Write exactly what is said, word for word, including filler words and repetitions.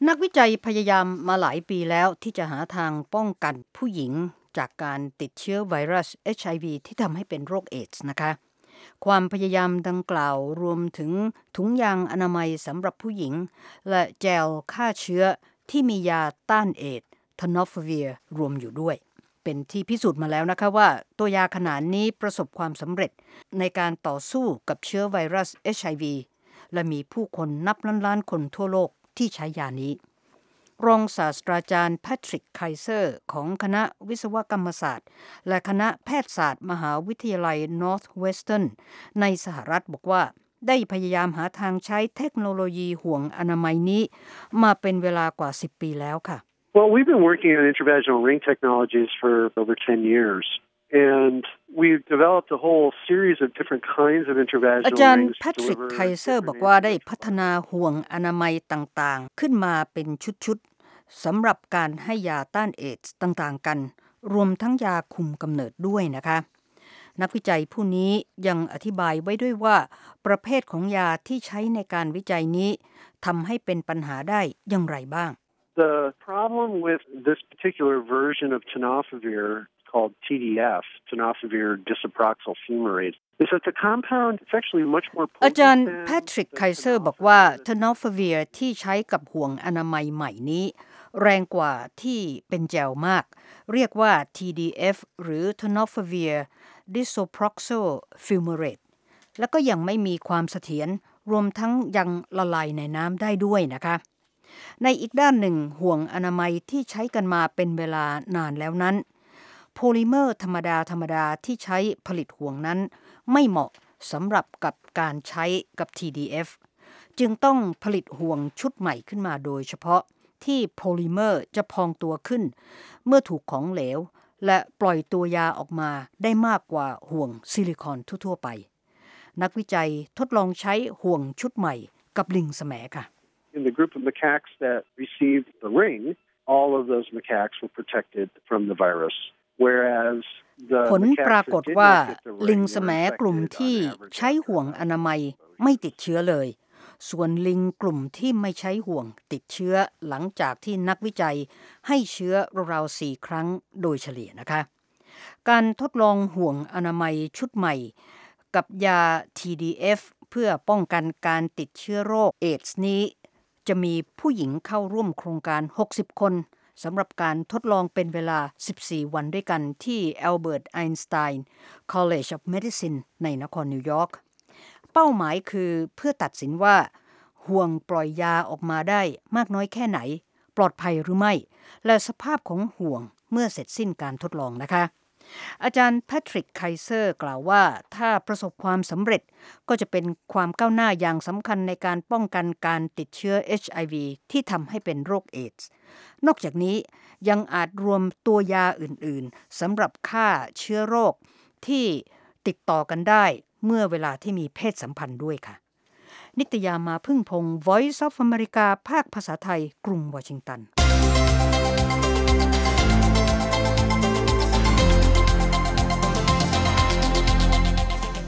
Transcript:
นักวิจัยพยายามมาหลายปีแล้วที่จะหาทางป้องกันผู้หญิงจากการติดเชื้อไวรัส เอช ไอ วี ที่ทำให้เป็นโรคเอดส์นะคะความพยายามดังกล่าวรวมถึงถุงยางอนามัยสำหรับผู้หญิงและเจลฆ่าเชื้อที่มียาต้านเอดส์ทนอฟเวียรวมอยู่ด้วยเป็นที่พิสูจน์มาแล้วนะคะว่าตัวยาขนาดนี้ประสบความสำเร็จในการต่อสู้กับเชื้อไวรัส เอช ไอ วี และมีผู้คนนับล้านๆคนทั่วโลกที่ใช้ยานี้รองศาสตราจารย์แพทริกไคเซอร์ของคณะวิศวกรรมศาสตร์และคณะแพทยศาสตร์มหาวิทยาลัย Northwestern ในสหรัฐบอกว่าได้พยายามหาทางใช้เทคโนโลยีห่วงอนามัยนี้มาเป็นเวลากว่าสิบปีแล้วค่ะ Well, we've been working on intravaginal ring technologies for over ten years. And we've developed a whole series of different kinds of intravaginal rings. อาจารย์แพทริกไคเซอร์บอกว่าได้พัฒนาห่วงอนามัยต่างๆขึ้นมาเป็นชุดๆสำหรับการให้ยาต้านเอดส์ต่างๆกันรวมทั้งยาคุมกำเนิดด้วยนะคะนักวิจัยผู้นี้ยังอธิบายไว้ด้วยว่าประเภทของยาที่ใช้ในการวิจัยนี้ทำให้เป็นปัญหาได้อย่างไรบ้าง The problem with this particular version of tenofovir called ที ดี เอฟ, tenofovir disoproxil fumarate, is that the compound is actually much more potent. อาจารย์แพทริกไคเซอร์บอกว่า tenofovir ที่ใช้กับห่วงอนามัยใหม่นี้แรงกว่าที่เป็นเจลมากเรียกว่า ที ดี เอฟ หรือ tenofovir disoproxil fumarate แล้วก็ยังไม่มีความเสถียรรวมทั้งยังละลายในน้ำได้ด้วยนะคะในอีกด้านหนึ่งห่วงอนามัยที่ใช้กันมาเป็นเวลานานแล้วนั้นโพลิเมอร์ธรรมดาธรรมดาที่ใช้ผลิตห่วงนั้นไม่เหมาะสำหรับกับการใช้กับ ที ดี เอฟ จึงต้องผลิตห่วงชุดใหม่ขึ้นมาโดยเฉพาะที่โพลิเมอร์จะพองตัวขึ้นเมื่อถูกของเหลวและปล่อยตัวยาออกมาได้มากกว่าห่วงซิลิคอนทั่วๆไปนักวิจัยทดลองใช้ห่วงชุดใหม่กับลิงแสมค่ะ In the group of macaques that received the ring, all of those macaques were protected from the virus, whereas the ผลปรากฏว่าลิงแสมกลุ่มที่ใช้ห่วงอนามัยไม่ติดเชื้อเลยส่วนลิงกลุ่มที่ไม่ใช้ห่วงติดเชื้อหลังจากที่นักวิจัยให้เชื้อราวๆสี่ครั้งโดยเฉลี่ยนะคะการทดลองห่วงอนามัยชุดใหม่กับยา ที ดี เอฟ เพื่อป้องกันการติดเชื้อโรคเอดส์นี้จะมีผู้หญิงเข้าร่วมโครงการหกสิบคนสำหรับการทดลองเป็นเวลาสิบสี่วันด้วยกันที่ Albert Einstein College of Medicine ในนครนิวยอร์กเป้าหมายคือเพื่อตัดสินว่าห่วงปล่อยยาออกมาได้มากน้อยแค่ไหนปลอดภัยหรือไม่และสภาพของห่วงเมื่อเสร็จสิ้นการทดลองนะคะอาจารย์แพทริกไคเซอร์กล่าวว่าถ้าประสบความสำเร็จก็จะเป็นความก้าวหน้าอย่างสำคัญในการป้องกันการติดเชื้อ เอช ไอ วี ที่ทำให้เป็นโรคเอดส์นอกจากนี้ยังอาจรวมตัวยาอื่นๆสำหรับฆ่าเชื้อโรคที่ติดต่อกันได้เมื่อเวลาที่มีเพศสัมพันธ์ด้วยค่ะนิตยามาพึ่งพงศ์ Voice of America ภาคภาษาไทยกรุงวอชิงตัน